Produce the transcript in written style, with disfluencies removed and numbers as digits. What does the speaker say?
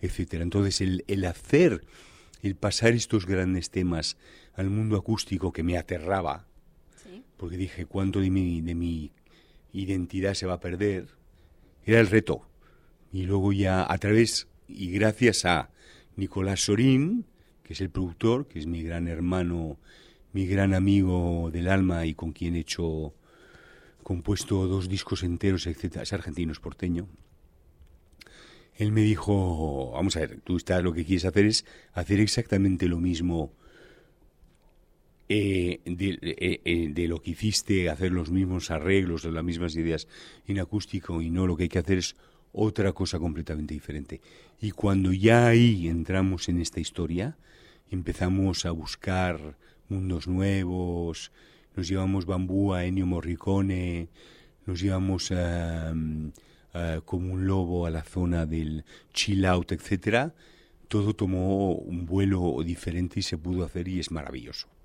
etcétera. Entonces, el pasar estos grandes temas al mundo acústico que me aterraba, Sí. porque dije, ¿cuánto de mi identidad se va a perder? Era el reto. Y luego ya a través y gracias a Nicolás Sorín, que es el productor, que es mi gran hermano, mi gran amigo del alma y con quien he compuesto 2 discos enteros, etcétera, es argentino, es porteño. Él me dijo, vamos a ver, lo que quieres hacer es hacer exactamente lo mismo de lo que hiciste, hacer los mismos arreglos, las mismas ideas en acústico, y no, lo que hay que hacer es otra cosa completamente diferente. Y cuando ya ahí entramos en esta historia, empezamos a buscar mundos nuevos, nos llevamos Bambú a Ennio Morricone, nos llevamos como un lobo a la zona del chill out, etcétera. Todo tomó un vuelo diferente y se pudo hacer y es maravilloso.